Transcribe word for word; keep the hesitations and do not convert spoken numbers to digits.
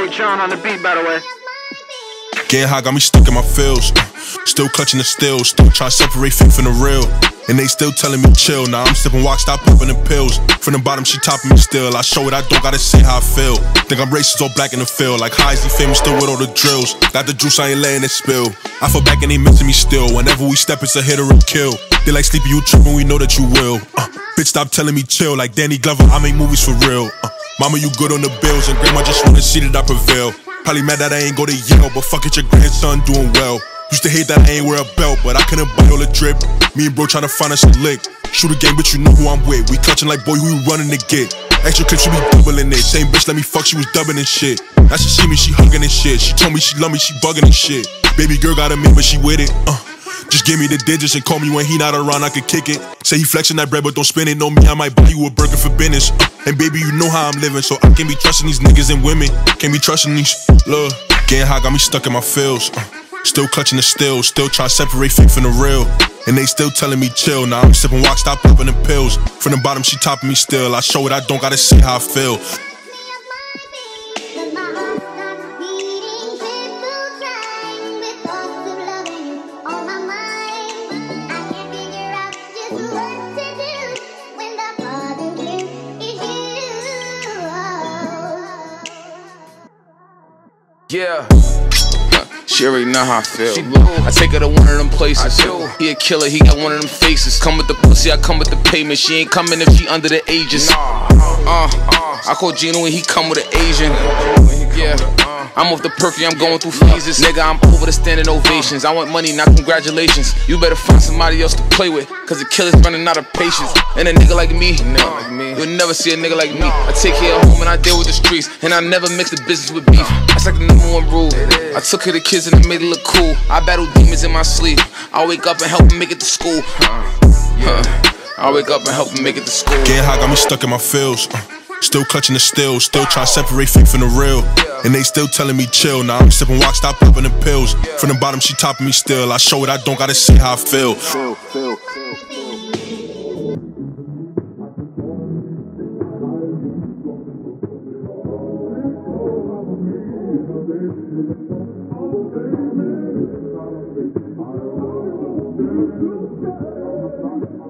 John on the beat, by the way. Getting high got me stuck in my feels. Still clutching the steel, still trying to separate fake from the real. And they still telling me chill. Now I'm sipping walk, stop popping them pills. From the bottom, she topping me still. I show it, I don't gotta say how I feel. Think I'm racist, all black in the field. Like how is he famous, still with all the drills. Got the juice, I ain't letting it spill. I fall back and they missing me still. Whenever we step, it's a hit or a kill. They like sleepy, you tripping, we know that you will. uh, Bitch, stop telling me chill. Like Danny Glover, I make movies for real. uh, Mama, you good on the bills. And grandma just wanna see that I prevail. Probably mad that I ain't go to Yale, but fuck it, your grandson doing well. Used to hate that I ain't wear a belt, but I couldn't buy all the drip. Me and bro tryna find us a lick. Shoot a game, but you know who I'm with. We clutching like boy, who you running to get. Extra clips, she be doubling it. Same bitch let me fuck, she was dubbing and shit. Now she see me, she hugging and shit. She told me she love me, she bugging and shit. Baby girl got a me, but she with it. Uh, just give me the digits and call me when he not around, I could kick it. Say he flexing that bread, but don't spend it. Know me, I might buy you a burger for business. Uh, and baby, you know how I'm living, so I can't be trusting these niggas and women. Can't be trusting these, love. Getting high got me stuck in my feels. Uh, Still clutching the steel, still trying to separate fake from the real. And they still telling me chill. Now I'm sipping walk, stop popping them pills. From the bottom, she topping me still. I show it, I don't gotta say how I feel. Yeah. She already know how I feel. I take her to one of them places. He a killer, he got one of them faces. Come with the pussy, I come with the payment. She ain't coming if she under the ages. Uh, I call Gino and he come with an Asian. Yeah. I'm off the perky, I'm going through phases. Nigga, I'm over the standing ovations. I want money, not congratulations. You better find somebody else to play with, cause the killer's running out of patience. And a nigga like me, you'll never see a nigga like me. I take care of home and I deal with the streets. And I never mix the business with beef. That's like the number one rule. I took care of the kids and I made it look cool. I battle demons in my sleep. I wake up and help them make it to school. uh, I wake up and help them make it to school. Getting high got me stuck in my feels. uh, Still clutching the steel, still trying to separate fake from the real. And they still telling me chill. Now I'm sipping walk, stop popping them pills. From the bottom, she topping me still. I show it, I don't gotta say how I feel. feel, feel, feel.